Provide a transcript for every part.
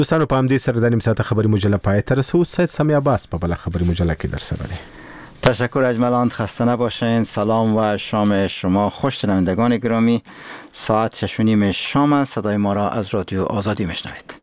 دوستانو په همدې سره د نیم ساعته خبری مجله پای ته رسو. سید سمی عباس په بل خبری مجله کې در سره دی. تشکر اجملان، خسته نباشین. سلام و شام شما خوش. شنوندگان گرامی، ساعت 6:30 شام است. صدای ما را از رادیو آزادی میشنوید.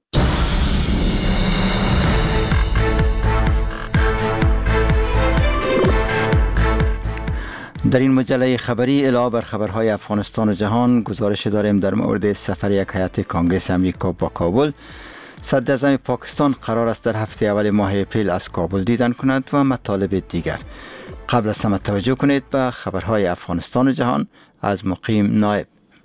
در این مجله خبری علاوه بر خبرهای افغانستان و جهان گزارش داریم در مورد سفر یک هیئت کنگره امریکا با کابل. صدر اعظم پاکستان قرار است در هفته اول ماه اپریل از کابل دیدن کند و مطالب دیگر. قبل از همه توجه کنید به خبرهای افغانستان و جهان از مقیم نایب.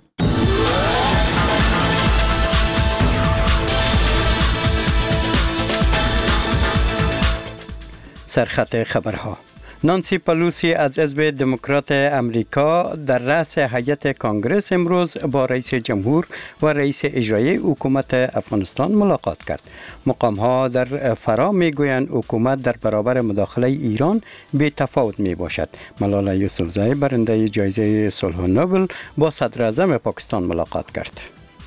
سرخط خبرها. نانسی پلوسی از حزب دموکرات امریکا در رأس هیئت کانگرس امروز با رئیس جمهور و رئیس اجرایی حکومت افغانستان ملاقات کرد. مقام‌ها در فرا میگویند حکومت در برابر مداخله ایران بی تفاوت می باشد. ملالا یوسفزئی برنده جایزه صلح نوبل با صدر اعظم پاکستان ملاقات کرد.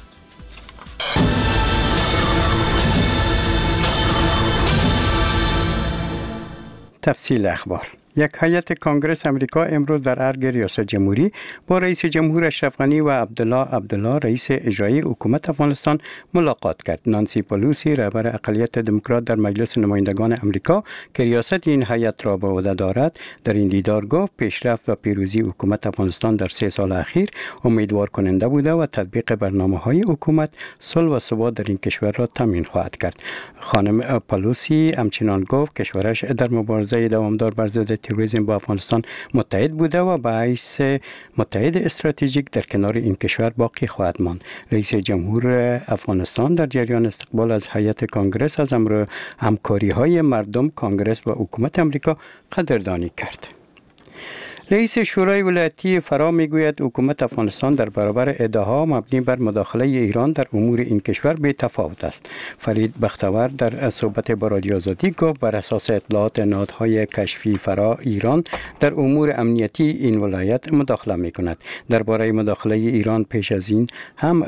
تفصیل اخبار. یک هیئت کنگره امریکا امروز در ارگ ریاست جمهوری با رئیس جمهور اشرف غنی و عبدالله رئیس اجرایی حکومت افغانستان ملاقات کرد. نانسی پلوسی رهبر اقلیت دموکرات در مجلس نمایندگان امریکا که ریاست این هیئت را به عهده دارد در این دیدار گفت پیشرفت و پیروزی حکومت افغانستان در 3 سال اخیر امیدوار کننده بوده و تطبیق برنامه‌های حکومت صلح و ثبات در این کشور را تامین خواهد کرد. خانم پلوسی همچنین گفت کشورش در مبارزه دوامدار بر ضد تروریسم با افغانستان متحد بوده و به حیث متحد استراتژیک در کنار این کشور باقی خواهد ماند. رئیس جمهور افغانستان در جریان استقبال از هیئت کنگره از امر همکاری‌های مردم، کنگره و حکومت امریکا قدردانی کرد. رئیس شورای ولایتی فرا میگوید حکومت افغانستان در برابر ادعاها مبنی بر مداخله ایران در امور این کشور بی تفاوت است. فرید بختور در صحبت با رادیو آزادی گفت بر اساس اطلاعات نهادهای کشفی فرا ایران در امور امنیتی این ولایت مداخله میکند. درباره مداخله ایران پیش از این هم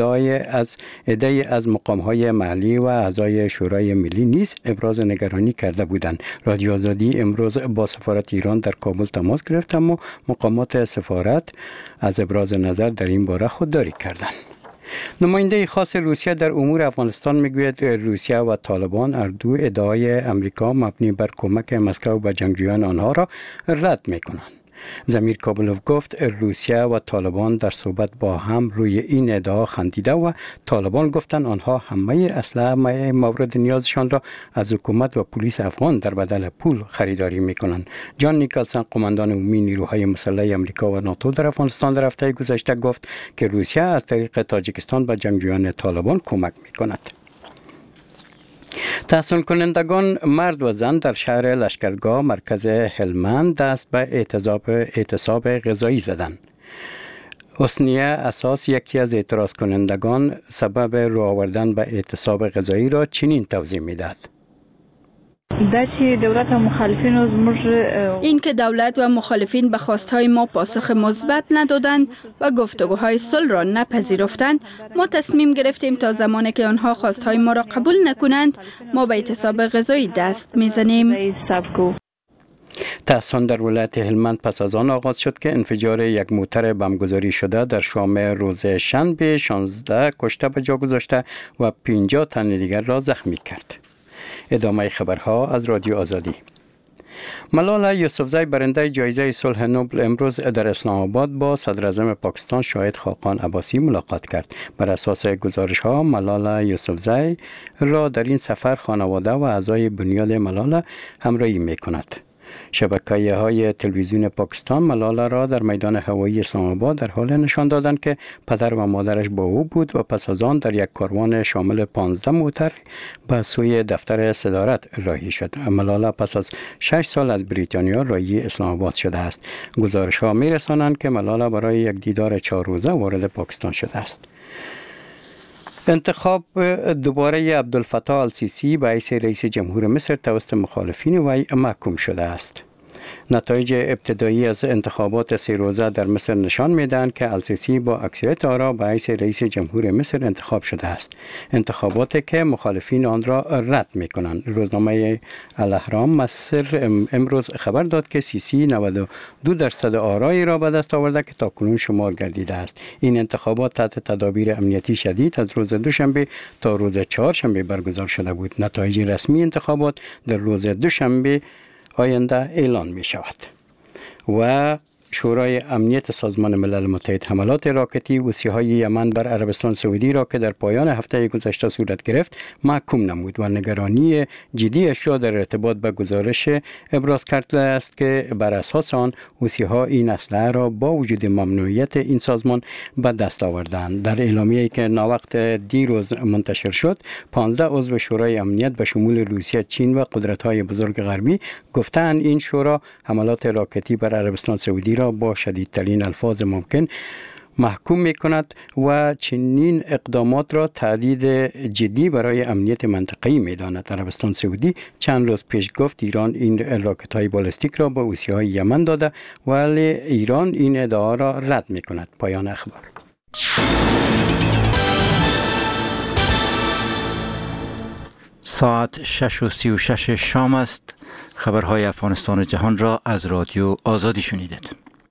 ادعای از مقامهای محلی و اعضای شورای ملی نیز ابراز نگرانی کرده بودند. رادیو آزادی امروز با سفارت ایران در کابل تماس گرفت اما مقامات سفارت از ابراز نظر در این باره خودداری کردند. نماینده خاص روسیه در امور افغانستان میگوید روسیه و طالبان هر دو ادعای امریکا مبنی بر کمک مسکو به جنگجویان آنها را رد میکنند. زمیر کابلوف گفت روسیه و طالبان در صحبت با هم روی این ادعا خندیده و طالبان گفتند آنها همه اسلحه مورد نیازشان را از حکومت و پلیس افغان در بدل پول خریداری میکنند. جان نیکلسن قماندان عمومی نیروهای مسلح آمریکا و ناتو در افغانستان در هفته گذشته گفت که روسیه از طریق تاجیکستان به جنگجویان طالبان کمک میکند. تحصیل کنندگان مرد و زن در شهر لشکرگاه مرکز هلمند دست به اعتصاب غذایی زدند. حسنیه اساس یکی از اعتراض کنندگان سبب رو آوردن به اعتصاب غذایی را چنین توضیح می‌دهد. این که دولت و مخالفین به خواستهای ما پاسخ مثبت ندادند و گفتگوهای صلح را نپذیرفتند، ما تصمیم گرفتیم تا زمانی که آنها خواستهای ما را قبول نکنند ما به اعتصاب غذایی دست میزنیم. تحصیل در ولایت هلمند پس از آن آغاز شد که انفجار یک موتر بمبگذاری شده در شام روز شنبه 16 کشته به جا گذاشته و 50 تن دیگر را زخمی کرد. ادامه خبرها از رادیو آزادی. ملالا یوسفزئی برنده جایزه صلح نوبل امروز در اسلام آباد با صدر اعظم پاکستان شاهد خاقان عباسی ملاقات کرد. بر اساس گزارش‌ها ملالا یوسفزئی را در این سفر خانواده و اعضای بنیاد ملالا همراهی می‌کند. شبکه‌های تلویزیون پاکستان ملالا را در میدان هوایی اسلام آباد در حال نشان دادند که پدر و مادرش با او بود و پس از آن در یک کاروان شامل 15 موتر به سوی دفتر صدارت راهی شد. ملالا پس از 6 سال از بریتانیا راهی اسلام آباد شده است. گزارش‌ها می‌رسانند که ملالا برای یک دیدار 4 روزه وارد پاکستان شده است. انتخاب دوباره عبدالفتاح السیسی به حیث رئیس جمهور مصر توسط مخالفین وی محکوم شده است. نتایج ابتدایی از انتخابات 3 روزه در مصر نشان می‌دهند که السیسی با اکثریت آرا به حیث رئیس جمهور مصر انتخاب شده است. انتخاباتی که مخالفین آن را رد می‌کنند. روزنامه الاهرام مصر امروز خبر داد که سیسی 92% آرای را به دست آورده که تاکنون شمار گردیده است. این انتخابات تحت تدابیر امنیتی شدید از روز دوشنبه تا روز چهارشنبه برگزار شده بود. نتایج رسمی انتخابات در روز دوشنبه آینده اعلان می شود. و شورای امنیت سازمان ملل متحد حملات راکتی حوثی‌های یمن بر عربستان سعودی را که در پایان هفته گذشته صورت گرفت محکوم نمود و نگرانی جدی‌اش را در ارتباط به گزارش ابراز کرده است که بر اساس آن حوثی‌ها این اسلحه را با وجود ممنوعیت این سازمان به دست آوردند. در اعلامیه‌ای که ناوقت دیروز منتشر شد 15 عضو شورای امنیت به شمول روسیه، چین و قدرت‌های بزرگ غربی گفتند این شورا حملات راکتی بر عربستان سعودی را با شدیدترین الفاظ ممکن محکوم می کند و چنین اقدامات را تهدید جدی برای امنیت منطقه‌ای می داند. عربستان سعودی چند روز پیش گفت ایران این راکت‌های بالستیک را به حوثی‌های یمن داده ولی ایران این ادعا را رد می کند. پایان اخبار. ساعت 6:36 شام است. خبرهای افغانستان و جهان را از رادیو آزادی شنیدید.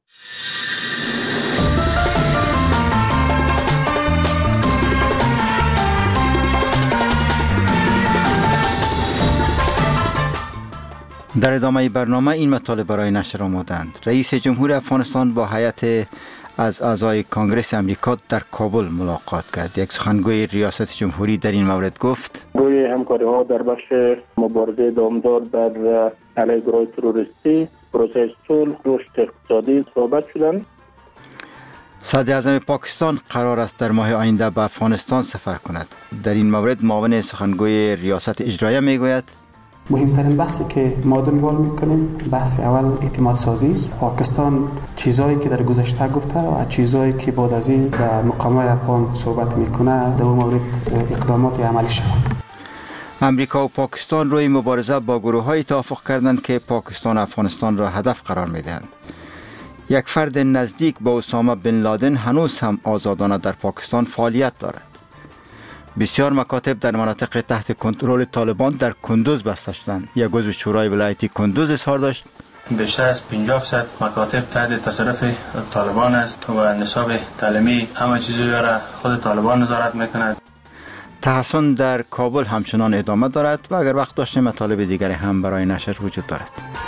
در ادامه برنامه این مطالب برای نشر آمدند. رئیس جمهور افغانستان با هیئت از اعضای کنگره امریکا در کابل ملاقات کرد. یک سخنگوی ریاست جمهوری در این مورد گفت: روی همکاری‌ها در بخش مبارزه دامدار در علیه گروه تروریستی، پروسه صلح، رشد اقتصادی صحبت شدند. صدر اعظم پاکستان قرار است در ماه آینده به افغانستان سفر کند. در این مورد معاون سخنگوی ریاست اجرایه میگوید: مهمترین بحثی که ما دنبال میکنیم بحث اول اعتماد سازی است. پاکستان چیزایی که در گذشته گفته و چیزایی که بعد از این به مقامات افغان صحبت میکنه در اون مورد اقدامات عملی شود. امریکا و پاکستان روی مبارزه با گروه‌های توافق کردند که پاکستان و افغانستان را هدف قرار میدهند. یک فرد نزدیک به اسامه بن لادن هنوز هم آزادانه در پاکستان فعالیت دارد. بسیار مکاتب در مناطق تحت کنترل طالبان در کندوز بسته شدند. یک عضو شورای ولایتی کندوز اظهار داشت: بیشتر از 50% مکاتب تحت تصرف طالبان است و نصاب تعلیمی همه چیزی را خود طالبان نظارت میکند. تحصن در کابل همچنان ادامه دارد و اگر وقت داشتیم مطالب دیگری هم برای نشر وجود دارد.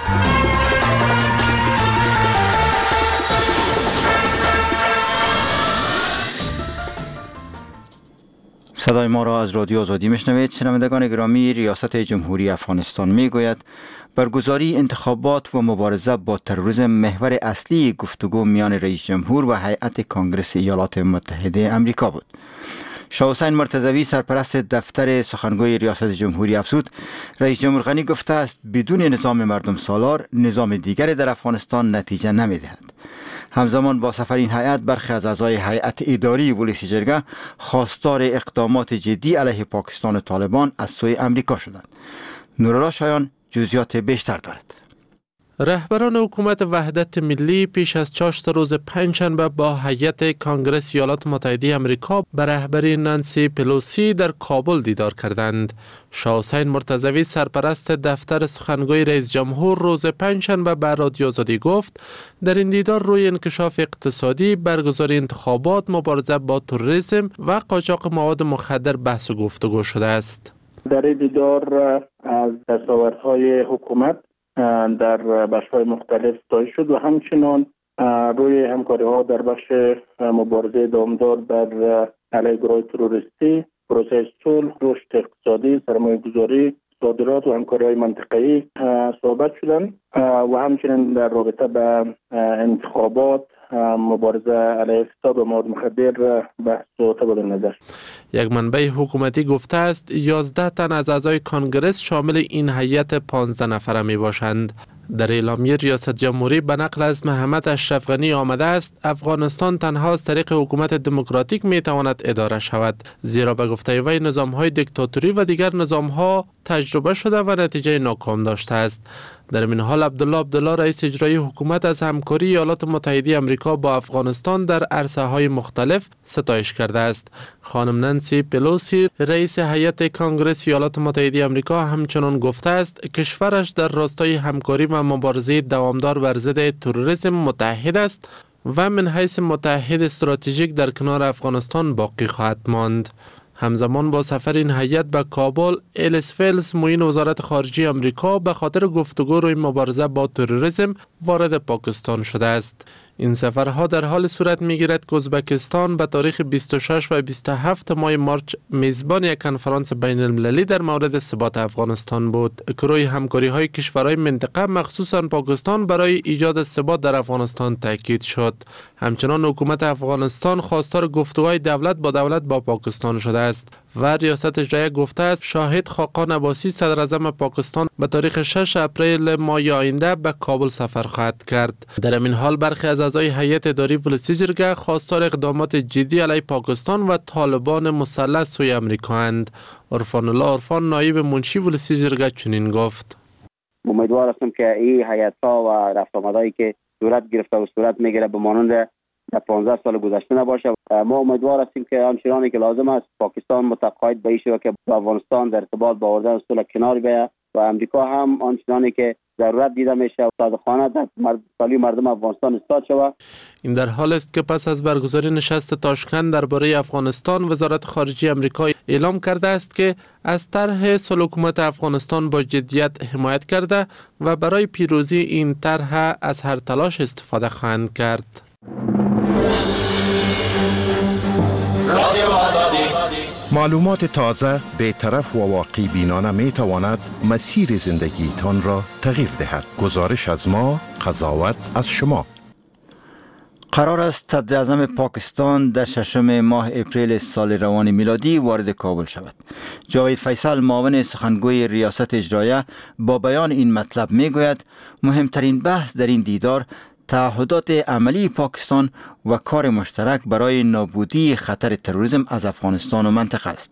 صدای ما را از رادیو آزادی میشنوید. شنوندگان گرامی، ریاست جمهوری افغانستان میگوید برگزاری انتخابات و مبارزه با تروریسم محور اصلی گفتگو میان رئیس جمهور و هیئت کنگره ایالات متحده آمریکا بود. شاه حسین مرتضوی سرپرست دفتر سخنگوی ریاست جمهوری افزود: رئیس جمهور غنی گفته است بدون نظام مردم سالار نظام دیگری در افغانستان نتیجه نمیدهد. همزمان با سفر این هیئت برخی از اعضای هیئت اداری ولسی جرگه خواستار اقدامات جدی علیه پاکستان و طالبان از سوی امریکا شدند. نورالله شایان جزئیات بیشتر دارد. رهبران حکومت وحدت ملی پیش از 4 روز پنجشنبه با هیئت کنگره ایالات متحده آمریکا به رهبری نانسی پلوسی در کابل دیدار کردند. شاه حسین مرتضوی سرپرست دفتر سخنگوی رئیس جمهور روز پنجشنبه به رادیو آزادی گفت در این دیدار روی انکشاف اقتصادی، برگزاری انتخابات، مبارزه با تروریسم و قاچاق مواد مخدر بحث و گفتگو شده است. در این دیدار از دستاوردهای حکومت در بخش‌های مختلف ستایش شد و همچنان روی همکاری‌ها در بخش مبارزه دامدار در علیه گروه تروریستی، پروسه صلح، رشد اقتصادی، سرمایه‌گذاری، صادرات و همکاری‌های منطقه‌ای صحبت شدند و همچنین در رابطه به انتخابات، مبارزه علیه فساد و مواد مخدر بحث و تبادل نظر. یک منبع حکومتی گفته است 11 تن از اعضای کنگره شامل این هیئت 15 نفره می باشند. در اعلامیه ریاست جمهوری به نقل از محمد اشرف غنی آمده است افغانستان تنها از طریق حکومت دموکراتیک می تواند اداره شود، زیرا به گفته وی نظام‌های دیکتاتوری و دیگر نظام‌ها تجربه شده و نتیجه ناکام داشته است. در این حال عبدالله رئیس اجرایی حکومت از همکاری ایالات متحده آمریکا با افغانستان در عرصه‌های مختلف ستایش کرده است. خانم نانسی پلوسی رئیس هیئت کانگرس ایالات متحده آمریکا همچنان گفته است کشورش در راستای همکاری و مبارزه دوامدار بر ضد تروریسم متحد است و من حیث متحد استراتژیک در کنار افغانستان باقی خواهد ماند. همزمان با سفر این هیئت به کابل، الیس ولز معین وزارت خارجه آمریکا به خاطر گفتگو روی مبارزه با تروریسم وارد پاکستان شده است. این سفرها در حال صورت می‌گیرد که ازبکستان به تاریخ 26 و 27 ماه مارچ میزبان یک کنفرانس بین المللی در مورد ثبات افغانستان بود که روی همکاری‌های کشورهای منطقه مخصوصاً پاکستان برای ایجاد ثبات در افغانستان تاکید شد. همچنان حکومت افغانستان خواستار گفتگوهای دولت با پاکستان شده است و ریاست اجرایی گفته است شاهد خاقان عباسی صدر اعظم پاکستان به تاریخ 6 اپریل ماه آینده به کابل سفر خواهد کرد. در این حال برخی از اعضای هیئت اداری پلیسی جرگه خواستار اقدامات جدی علیه پاکستان و طالبان مسلح سوی آمریکا اند. عرفان الله عرفان نایب منشی پلیسی جرگه چنین گفت: امیدوار هستم که این هیئت‌ها و رفت‌وآمدهایی که صورت گرفته و صورت میگیره به مانند در 15 سال گذشته نباشه. ما امیدوار هستیم که آنچنانی که لازم است پاکستان متقاعد به این شود که با افغانستان در ارتباط با آوردن صلح کنار بیاید و امریکا هم آنچنانی که ضرورت دیده میشه صادقانه در سالی مردم افغانستان استاد شود. این در حال است که پس از برگزاری نشست تاشکند درباره افغانستان، وزارت خارجه آمریکا اعلام کرده است که از طرح صلح حکومت افغانستان با جدیت حمایت کرده و برای پیروزی این طرح از هر تلاش استفاده خواهند کرد. معلومات تازه، بی‌طرف و واقع بینانه می تواند مسیر زندگیتان را تغییر دهد. گزارش از ما، قضاوت از شما. قرار است صدر اعظم پاکستان در 6 ماه اپریل سال روان میلادی وارد کابل شود. جاوید فیصل معاون سخنگوی ریاست اجراییه با بیان این مطلب می گوید مهمترین بحث در این دیدار تعهدات عملی پاکستان و کار مشترک برای نابودی خطر تروریسم از افغانستان و منطقه است.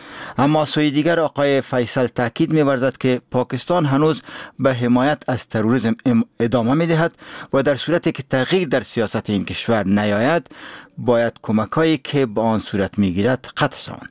اما سوی دیگر آقای فیصل تاکید می‌ورزد که پاکستان هنوز به حمایت از تروریسم ادامه می‌دهد و در صورتی که تغییر در سیاست این کشور نیاید باید کمک‌هایی که با آن صورت می‌گیرد قطع شوند.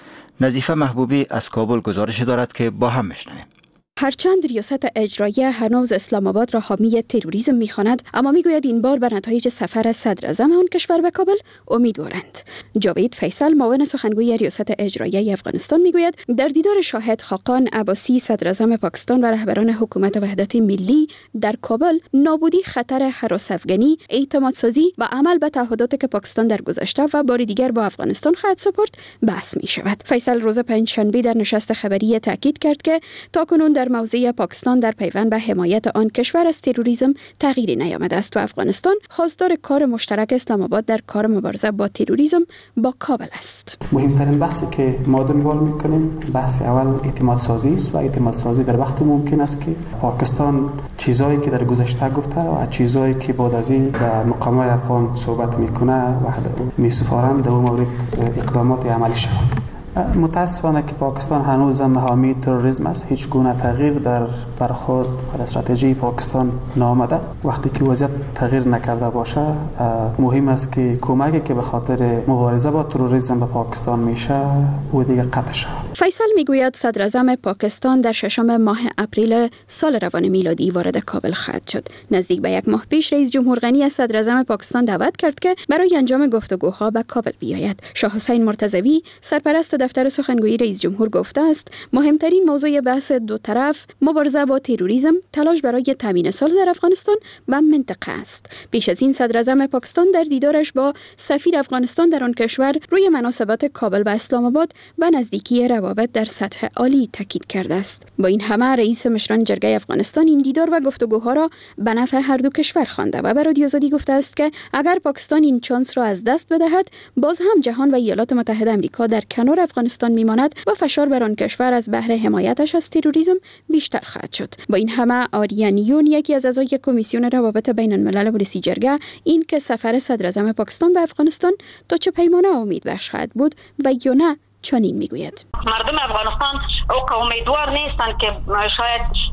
نظیفه محبوبی از کابل گزارش دارد که با هم بشنویم. هرچند ریاست اجراییه هنوز اسلام آباد را حامی تروریسم می‌خواند، اما میگوید این بار به نتایج سفر صدر اعظم آن کشور به کابل امیدوارند. جاوید فیصل معاون سخنگوی ریاست اجراییه افغانستان میگوید در دیدار شاهد خاقان عباسی صدر اعظم پاکستان و رهبران حکومت وحدت ملی در کابل نابودی خطر هراس افغانی، اعتماد سازی و عمل به تعهداتی که پاکستان در گذشته و بار دیگر با افغانستان خواهد سپرد بحث می‌شود. فیصل روز پنجشنبه در نشست خبری تاکید کرد که تاکنون در موضع پاکستان در پیوند به حمایت آن کشور از تروریسم تغییری نیامده است و افغانستان خواستار کار مشترک اسلام آباد در کار مبارزه با تروریسم با کابل است. مهمترین بحثی که ما دنبال میکنیم بحث اول اعتماد سازی است و اعتماد سازی در وقت ممکن است که پاکستان چیزایی که در گذشته گفته و چیزایی که بعد از این به مقامات افغان صحبت میکنه و میسپارند در مورد اقدامات عملی شود. متاسفانه که پاکستان هنوز هم حامی تروریسم است. هیچ گونه تغییر در برخورد و استراتژی پاکستان نامده. وقتی که وضعیت تغییر نکرده باشه مهم است که کمکی که به خاطر مبارزه با تروریسم به پاکستان میشه و دیگه قطع شود. فیصل میگوید صدر اعظم پاکستان در 6 ماه اپریل سال روان میلادی وارد کابل خواهد شد. نزدیک به 1 ماه پیش رئیس جمهور غنی از صدر اعظم پاکستان دعوت کرد که برای انجام گفتگوها به کابل بیاید. شاه حسین مرتضوی سرپرست دفتر سخنگوی رئیس جمهور گفته است مهمترین موضوع بحث دو طرف مبارزه با تروریسم، تلاش برای تامین صلح در افغانستان و منطقه است. پیش از این صدر اعظم پاکستان در دیدارش با سفیر افغانستان در آن کشور روی مناسبات کابل و اسلام آباد و نزدیکی روابط در سطح عالی تاکید کرده است. با این همه رئیس مشران جرگه افغانستان این دیدار و گفتگوها را به نفع هر دو کشور خوانده و به رادیو آزادی گفته است که اگر پاکستان این چانس را از دست بدهد باز هم جهان و ایالات متحده آمریکا در کنار افغانستان میماند و فشار بر آن کشور از بهر حمایتش از تروریسم بیشتر خواهد شد. با این همه آریانیون یکی از اعضای کمیسیون روابط بین الملل پلیسی جرگه این که سفر صدر اعظم پاکستان به افغانستان تا چه پیمانه امیدبخش خواهد بود و یا نه چنین میگوید. مردم افغانستان او که امیدوار نیستند که شاید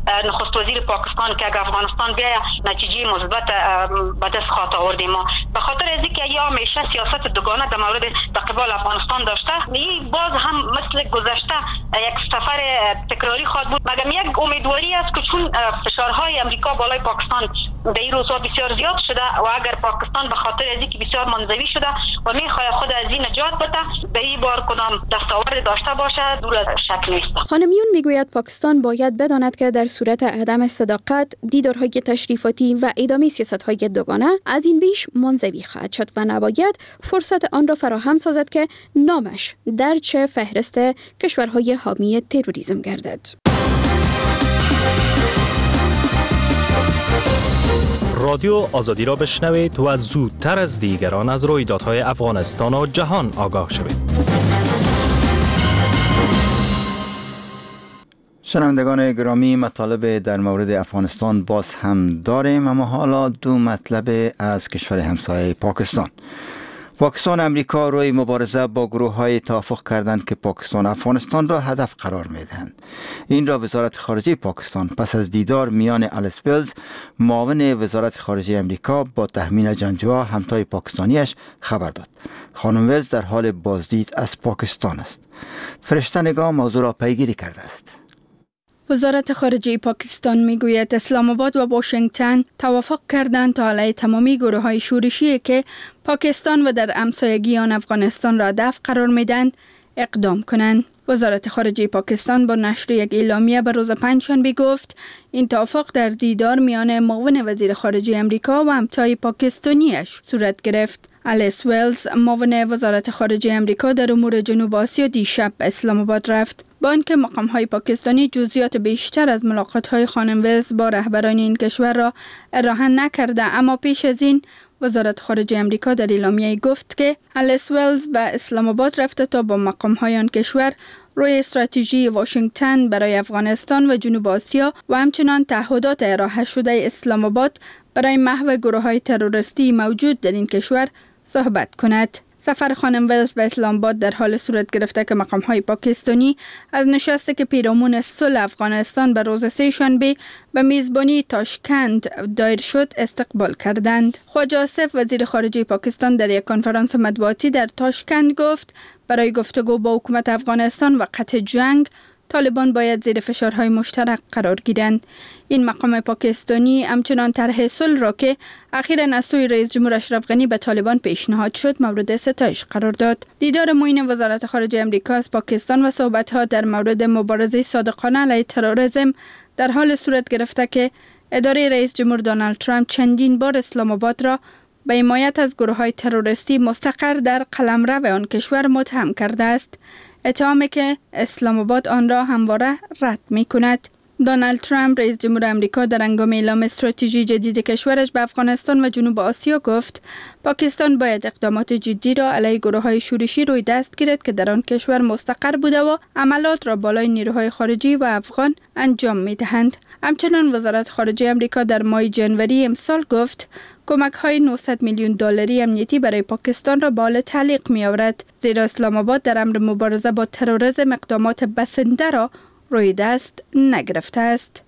نخست وزیر پاکستان که اگر افغانستان بیا نتیجه مثبت به دست خواهد آورد. ما به خاطر از اینکه یا همیشه سیاست دوگانه در مورد استقبال افغانستان داشته، این باز هم مثل گذشته یک سفر تکراری خواهد بود. مگر یک امیدواری است که چون فشارهای امریکا بالای پاکستان در این روزها بسیار زیاد شده و اگر پاکستان به خاطر از اینکه بسیار منزوی شده و میخواهد خود از این نجات بده، به این بار کدام دستاورد داشته باشه دور از شک نیست. خانم یون میگوید پاکستان باید بداند که در صورت عدم صداقت، دیدارهای تشریفاتی و ادامه سیاست‌های دوگانه از این بیش منزوی خواهد شد و نباید فرصت آن را فراهم سازد که نامش در چه فهرست کشورهای حامی تروریسم گردد. رادیو آزادی را بشنوید و زودتر از دیگران از رویدادهای افغانستان و جهان آگاه شوید. شنوندگان گرامی، مطالب در مورد افغانستان باز هم داریم، اما حالا دو مطلب از کشور همسایه پاکستان. پاکستان و امریکا روی مبارزه با گروه‌های توافق کردند که پاکستان و افغانستان را هدف قرار می‌دهند. این را وزارت خارجه پاکستان پس از دیدار میان الیس ولز، معاون وزارت خارجه امریکا، با تهمین جنگجوها همتای پاکستانیش خبر داد. خانم ولز در حال بازدید از پاکستان است. فرشته نگاه موضوع را پیگیری کرده است. وزارت خارجه پاکستان میگوید اسلام آباد و واشنگتن توافق کردند تا علیه تمامی گروه‌های شورشی که پاکستان و در همسایگی آن افغانستان را هدف قرار میدهند اقدام کنند. وزارت خارجه پاکستان با نشر یک اعلامیه به روز پنجشنبه گفت این توافق در دیدار میان معاون وزیر خارجه امریکا و همتای پاکستانیش صورت گرفت. الیس ولز، معاون وزارت خارجه امریکا در امور جنوب آسیا، دیشب به اسلام آباد رفت. با اینکه مقام‌های پاکستانی جزئیات بیشتر از ملاقات‌های خانم ولز با رهبران این کشور را ارائه نکرده، اما پیش از این وزارت خارجه امریکا در اعلامیه گفت که الیس ولز به اسلام آباد رفته تا با مقام‌های آن کشور روی استراتژی واشنگتن برای افغانستان و جنوب آسیا و همچنان تعهدات ارائه شده اسلام آباد برای محو گروه‌های تروریستی موجود در این کشور صحبت کند. سفر خانم ولز به اسلام آباد در حال صورت گرفته که مقام‌های پاکستانی از نشستی که پیرامون صلح افغانستان به روز سه‌شنبه به میزبانی تاشکند دایر شد استقبال کردند. خواجه آصف، وزیر خارجه پاکستان، در یک کنفرانس مطبوعاتی در تاشکند گفت برای گفتگو با حکومت افغانستان و قطع جنگ، طالبان باید زیر فشارهای مشترک قرار گیرند. این مقام پاکستانی همچنان طرح صلح را که اخیراً از سوی رئیس جمهور اشرف غنی به طالبان پیشنهاد شد مورد ستایش قرار داد. دیدار معین وزارت خارجه امریکا از پاکستان و صحبت‌ها در مورد مبارزه صادقانه علیه تروریسم در حال صورت گرفته که اداره رئیس جمهور دونالد ترامپ چندین بار اسلام آباد را به حمایت از گروه‌های تروریستی مستقر در قلمرو آن کشور متهم کرده است، اتهامی که اسلام آباد آن را همواره رد می‌کند. دونالد ترامپ، رئیس جمهور امریکا، در هنگام اعلام استراتژی جدید کشورش به افغانستان و جنوب آسیا گفت پاکستان باید اقدامات جدی را علیه گروه‌های شورشی روی دست گیرد که در آن کشور مستقر بوده و عملات را بالای نیروهای خارجی و افغان انجام می‌دهند. همچنان وزارت خارجه امریکا در ماه ژانویه امسال گفت کمک‌های 900 میلیون دلاری امنیتی برای پاکستان را به حال تعلیق می‌آورد، زیرا اسلام آباد در امر مبارزه با تروریسم اقدامات بسنده را روی دست نگرفته است.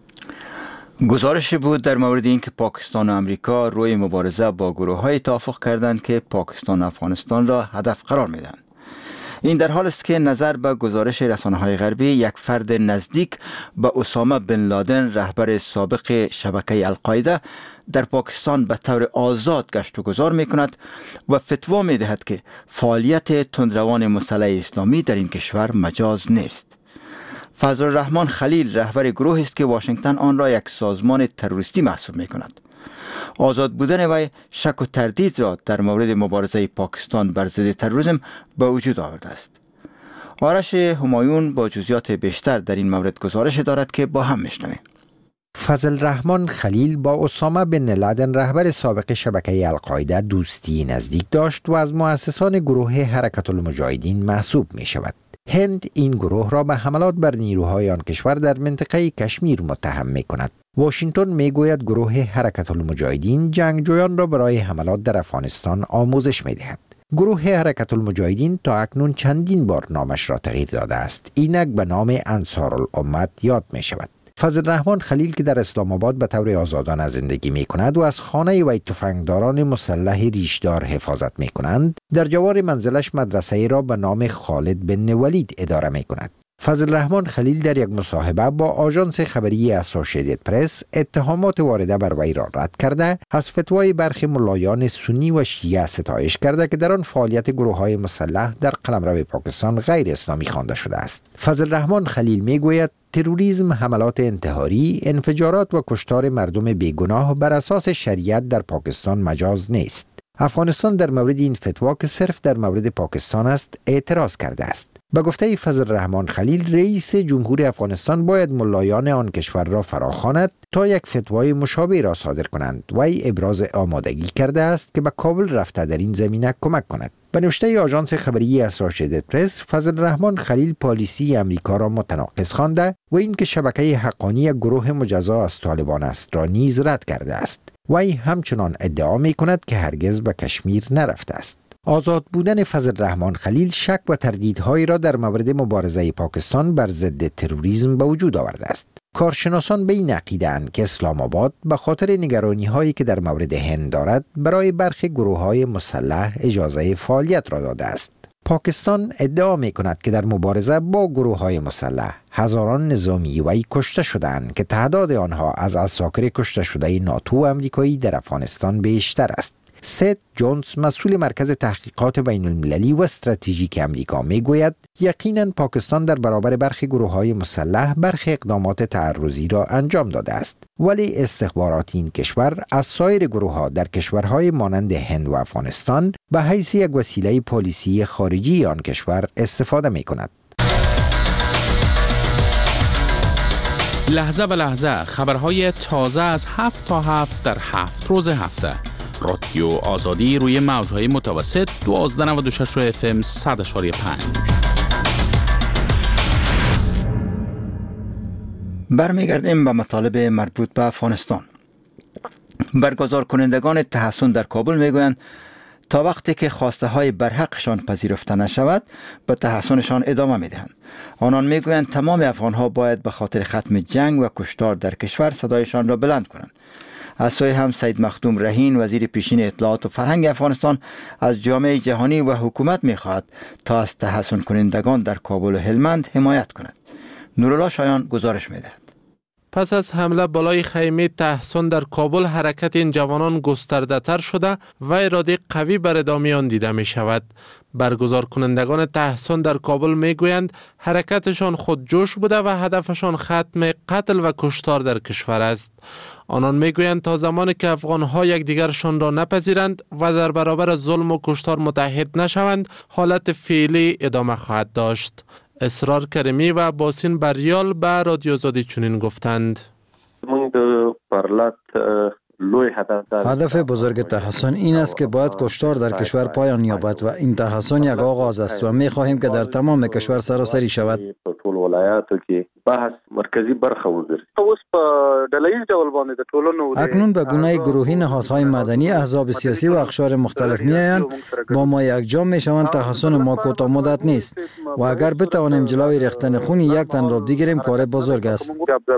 گزارش بود در مورد اینکه پاکستان و امریکا روی مبارزه با گروه‌های توافق کردند که پاکستان و افغانستان را هدف قرار می‌دهند. این در حال است که نظر به گزارش رسانه‌های غربی، یک فرد نزدیک به اسامه بن لادن، رهبر سابق شبکه القاعده، در پاکستان به طور آزاد گشت و گذار می‌کند و فتوا می‌دهد که فعالیت تندروان مسلح اسلامی در این کشور مجاز نیست. فضل الرحمن خلیل رهبر گروهی است که واشنگتن آن را یک سازمان تروریستی محسوب می‌کند. آزاد بودن وی شک و تردید را در مورد مبارزه پاکستان بر ضد تروریسم به وجود آورده است. آرش همایون با جزئیات بیشتر در این مورد گزارش دارد که با هم میشنویم. فضل الرحمن خلیل با اسامه بن لادن، رهبر سابق شبکه القاعده، دوستی نزدیک داشت و از مؤسسان گروه حرکت المجاهدین محسوب می شود. هند این گروه را به حملات بر نیروهای آن کشور در منطقه کشمیر متهم می کند. واشنگتن می گوید گروه حرکت المجاهدین جنگجویان را برای حملات در افغانستان آموزش می دهد. گروه حرکت المجاهدین تا اکنون چندین بار نامش را تغییر داده است. اینک به نام انصار الامت یاد می شود. فضل الرحمن خلیل که در اسلام آباد به طور آزادانه زندگی می کند و از خانه وی تفنگداران مسلح ریشدار حفاظت می کنند، در جوار منزلش مدرسه را به نام خالد بن ولید اداره می کند. فضل الرحمن خلیل در یک مصاحبه با آژانس خبری اسوسییتد پرس اتهامات وارده بر وی را رد کرده، از فتوای برخی ملایان سنی و شیعه ستایش کرده که در آن فعالیت گروه‌های مسلح در قلمرو پاکستان غیر اسلامی خوانده شده است. فضل الرحمن خلیل میگوید تروریسم، حملات انتحاری، انفجارات و کشتار مردم بیگناه بر اساس شریعت در پاکستان مجاز نیست. افغانستان در مورد این فتوا که صرف در مورد پاکستان است اعتراض کرده است. به گفته فضل الرحمن خلیل، رئیس جمهور افغانستان باید ملایان آن کشور را فراخواند تا یک فتوای مشابه را صادر کنند. وی ابراز آمادگی کرده است که به کابل رفته در این زمینه کمک کند. به نوشته آژانس خبری اسوسییتد پرس، فضل الرحمن خلیل پالیسی امریکا را متناقض خوانده و اینکه شبکه حقانی گروه مجزا از طالبان است را نیز رد کرده است. وی همچنان ادعا می کند که هرگز به کشمیر نرفته است. آزاد بودن فضل الرحمن خلیل شک و تردیدهایی را در مورد مبارزه پاکستان بر ضد تروریسم به وجود آورده است. کارشناسان به این عقیده‌اند که اسلام آباد به خاطر نگرانی‌هایی که در مورد هند دارد برای برخی گروه‌های مسلح اجازه فعالیت را داده است. پاکستان ادعا می کند که در مبارزه با گروه‌های مسلح هزاران نظامی وی کشته شدند که تعداد آنها از عساکر کشته شده ناتو و امریکایی در افغانستان بیشتر است. سید جونز، مسئول مرکز تحقیقات بین المللی و استراتژیک امریکا، می گوید یقیناً پاکستان در برابر برخی گروه‌های مسلح برخی اقدامات تعرضی را انجام داده است، ولی استخبارات این کشور از سایر گروه‌ها در کشورهای مانند هند و افغانستان به حیث یک وسیله پالیسی خارجی آن کشور استفاده می کند. لحظه به لحظه خبرهای تازه از 7 تا 7 در 7 روز هفته. رادیو آزادی روی موج‌های متوسط 1296 FM 100.5. برمیگردیم به مطالب مربوط به افغانستان. برگزار کنندگان تحصن در کابل میگویند تا وقتی که خواسته های برحقشان پذیرفته نشود به تحصنشان ادامه میدهند. آنان میگویند تمام افغانها باید به خاطر ختم جنگ و کشتار در کشور صدایشان را بلند کنند. از سوی هم سید مخدوم رهین، وزیر پیشین اطلاعات و فرهنگ افغانستان، از جامعه جهانی و حکومت می‌خواهد تا از تحصن کنندگان در کابل و هلمند حمایت کند. نورالله شایان گزارش می‌دهد. پس از حمله بالای خیمه تحصن در کابل، حرکت این جوانان گسترده تر شده و اراده قوی بر ادامه آن دیده می شود. برگزار کنندگان تحصن در کابل می گویند حرکتشان خودجوش بوده و هدفشان ختم قتل و کشتار در کشور است. آنان می گویند تا زمانی که افغانها یکدیگرشان را نپذیرند و در برابر ظلم و کشتار متحد نشوند، حالت فعلی ادامه خواهد داشت. اسرار کریمی و باسین بریال به رادیو آزادی چنین گفتند: هدف بزرگ تحصن این است که باید کشتار در کشور پایان یابد و این تحصن یک آغاز است و می خواهیم که در تمام کشور سراسری شود. اکنون به گونه گروهی نهادهای مدنی، احزاب سیاسی و اقشار مختلف می آیند، با ما یک جا می شوند. تحصن ما کوتاه مدت نیست و اگر بتوانیم جلوی ریختن خون یک تن را بگیریم کار بزرگ است.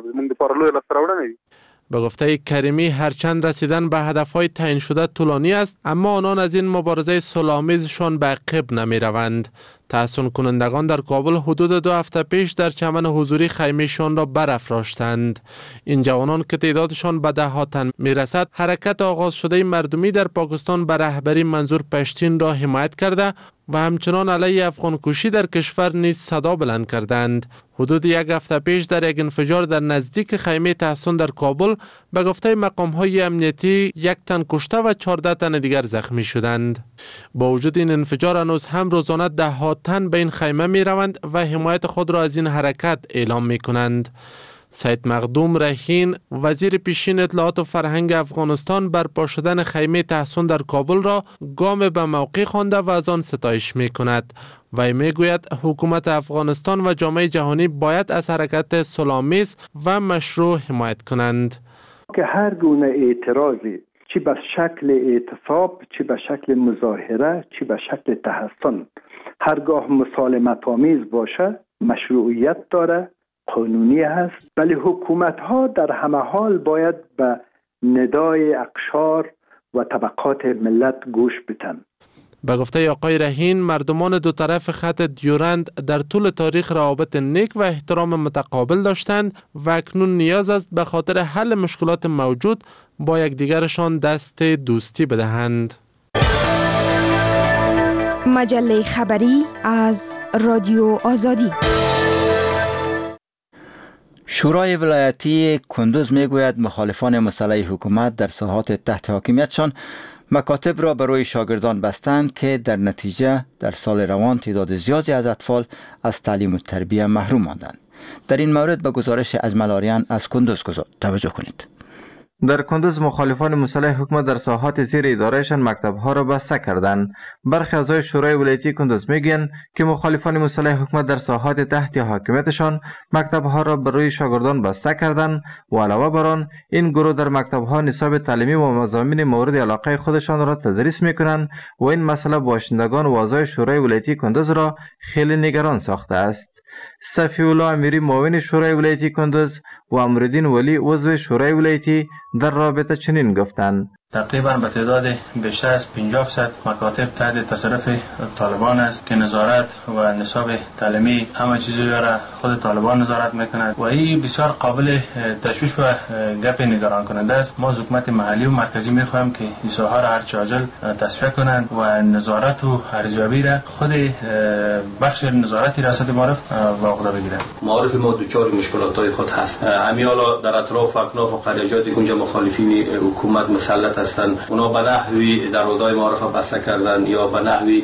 به گفته کریمی، هرچند رسیدن به هدفهای تعیین شده طولانی است، اما آنان از این مبارزه صلح‌آمیزشان به عقب نمی روند. تحصن کنندگان در کابل حدود 2 هفته پیش در چمن حضوری خیمه‌شان را برافراشتند. این جوانان که تعدادشان به 10 تن می رسد، حرکت آغاز شده مردمی در پاکستان به رهبری منظور پشتین را حمایت کرده و همچنان علیه افغان کشی در کشور نیز صدا بلند کردند. حدود 1 هفته پیش در یک انفجار در نزدیک خیمه تحصن در کابل به گفته مقام‌های امنیتی 1 تن کشته و 14 تن دیگر زخمی شدند. با وجود این انفجار هنوز هم روزانه 10 تن به این خیمه می روند و حمایت خود را از این حرکت اعلام می کنند. سید مخدوم رهین، وزیر پیشین اطلاعات و فرهنگ افغانستان، برپا شدن خیمه تحصن در کابل را گام به موقع خوانده و از آن ستایش می کند. و می گوید حکومت افغانستان و جامعه جهانی باید از حرکت صلح‌آمیز و مشروع حمایت کنند. که هر گونه اعتراضی، چی به شکل اعتصاب، چی به شکل مظاهره، چی به شکل تحصن، هرگاه مسالمت آمیز باشه، مشروعیت داره قانونی است، ولی حکومت ها در همه حال باید به ندای اقشار و طبقات ملت گوش بدن. به گفته آقای رهین، مردمان دو طرف خط دیورند در طول تاریخ روابط نیک و احترام متقابل داشتند و اکنون نیاز است به خاطر حل مشکلات موجود با یکدیگرشان دست دوستی بدهند. مجله خبری از رادیو آزادی. شورای ولایتی کندوز میگوید مخالفان مسلح حکومت در ساحات تحت حاکمیتشان مکاتب را برای شاگردان بستند که در نتیجه در سال روان تعداد زیادی از اطفال از تعلیم و تربیت محروم ماندند. در این مورد به گزارش اجمل آریان از کندوز توجه کنید. در کندوز مخالفان مسلح حکومت در ساحات زیر ادارهشان مکتب‌ها را بسته کردند. برخی اعضای شورای ولایتی کندوز میگن که مخالفان مسلح حکومت در ساحات تحت حاکمیتشان مکتب‌ها را برای شاگردان بسته کردند و علاوه بر آن این گروه در مکتب‌ها نصاب تعلیمی و مضامین مورد علاقه خودشان را تدریس میکنند و این مسئله باشندگان و اعضای شورای ولایتی کندوز را خیلی نگران ساخته است. صفی الله امیری معاون شورای ولایتی کندوز و امرالدین ولی عضو شورای ولایتی در رابطه چنین گفتند: تقریبا به تعداد بیشتر از 50% مکاتب تحت تصرف طالبان است که نظارت و نصاب تعلیمی همه چیزی را خود طالبان نظارت میکند و این بسیار قابل تشویش و گپ نگران کننده است. ما از حکومت محلی و مرکزی میخواهیم که این ساحه را هرچه عاجل تصفیه کنند و نظارت و ارزیابی را خود بخش نظارت ریاست معارف به عهده بگیرند. معارف ما دچار مشکلات های خود هست. همین حالا در اطراف و اکناف و قریه‌جات اونجا مخالفین حکومت مسلط هستند، اونا به نحوی دروازه‌های معارف بسته کردن یا به نحوی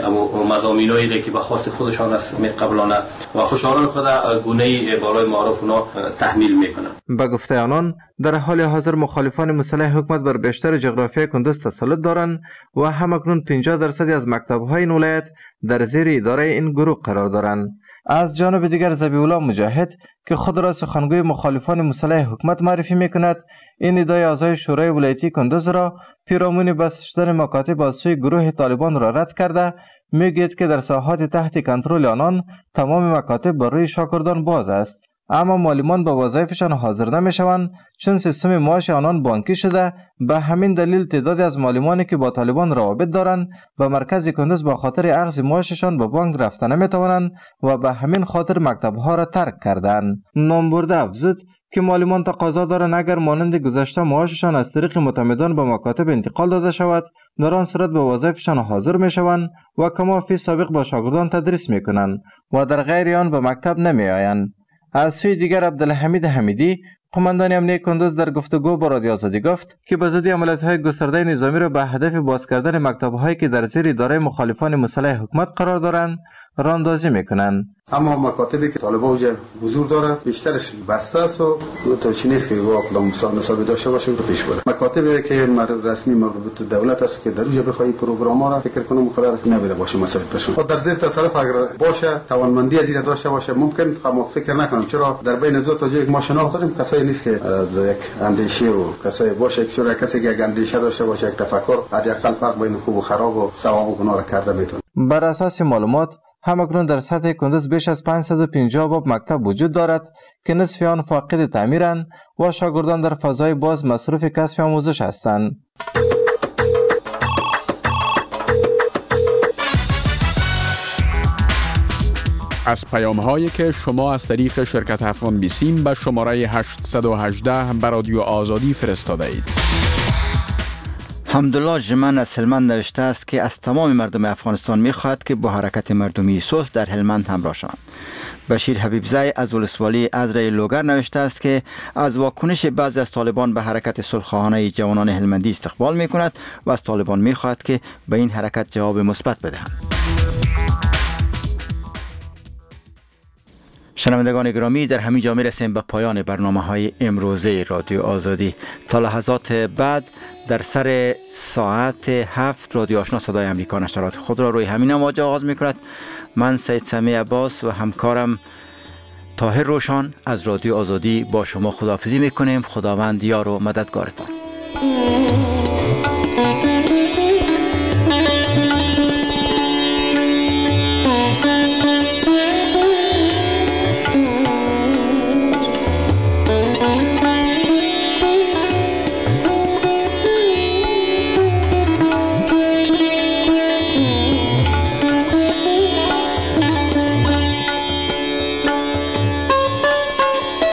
مضامینایی که به خواست خودشان است میقبلانه و خوشحالان خود گونه‌ای بالای معارف اونا تحمیل میکنن. به گفته آنان در حال حاضر مخالفان مسلح حکومت بر بیشتر جغرافیای کندوز تسلط دارند و همکنون 50% از مکتب‌های این ولایت در زیر اداره این گروه قرار دارند. از جانب دیگر ذبیح الله مجاهد که خود را سخنگوی مخالفان مسلح حکومت معرفی میکند، این ادعای اعضای شورای ولایتی کندوز را پیرامون بسته شدن مکاتب از سوی گروه طالبان را رد کرده، میگوید که در ساحات تحت کنترل آنان تمام مکاتب برای شاگردان باز است، اما معلمان به وظایفشان حاضر نمیشوند چون سیستم معاش آنان بانکی شده. به همین دلیل تعدادی از معلمانی که با طالبان روابط دارند به مرکز کندوز با خاطر اخذ معاششان به بانک رفته نمیتوانند و به همین خاطر مکتبها را ترک کردند. نامبرده افزود که معلمان تقاضا دارند اگر مانند گذشته معاششان از طریق معتمدان به مکاتب انتقال داده شود، در آن صورت به وظایفشان حاضر میشوند و کما فی سابق با شاگردان تدریس میکنند و در غیر آن به مکتب نمیآیند. از سوی دیگر عبدالحمید حمیدی قماندان امنیه کندوز در گفتگو با رادیو آزادی گفت که به زودی عملیات‌های گسترده نظامی را به هدف باز کردن مکتب‌هایی که در زیر اداره مخالفان مسلح حکومت قرار دارند راندازی میکنند. اما مکاتبی که طالبان اونجا حضور داره بیشترش بسته است و تو چی نیست که واقعا نصاب داشته باشه رو پیش بره. مکاتبی که رسمی مربوط به دولت است که در اونجا بخوای پروگرام را فکر کنم قرار نبوده باشه مسائل بشه. خود در زیر تصرف اگر باشه توانمندی از این داشته باشه ممکن ما فکر نکنم، چرا در بین دو تا جای ما شناخت داریم کسایی نیست که از یک اندیشه و کسایی باشه که چرا کسی که یک اندیشه داشته باشه یک تفکر حداقل فرق بین خوب و خراب و ثواب و گناه را کرده میتونه. بر اساس معلومات همکنون در سطح کندوز بیش از 550 باب مکتب وجود دارد که نصف آن فاقد تعمیرند و شاگردان در فضای باز مصروف کسب آموزش هستند. از پیام‌هایی که شما از طریق شرکت افغان بیسیم به شماره 818 به رادیو آزادی فرستاده اید. حمدالله جمن از هلمند نوشته است که از تمام مردم افغانستان می‌خواهد که با حرکت مردمی صلح در هلمند همراه شوند. بشیر حبیبزی از ولسوالی ازرای لوگر نوشته است که از واکنش بعضی از طالبان به حرکت صلح‌خواهانه جوانان هلمندی استقبال می‌کند و از طالبان می‌خواهد که به این حرکت جواب مثبت بدهند. شنوندگان گرامی، در همین جا می‌رسیم به پایان برنامه‌های امروزه رادیو آزادی. تا لحظات بعد در سر ساعت 7 رادیو آشنا صدای امریکا نشرات خود را روی همین امواج آغاز می‌کند. من سید سمی عباس و همکارم طاهر روشان از رادیو آزادی با شما خداحافظی می‌کنیم. خداوند یار و مددگارتان.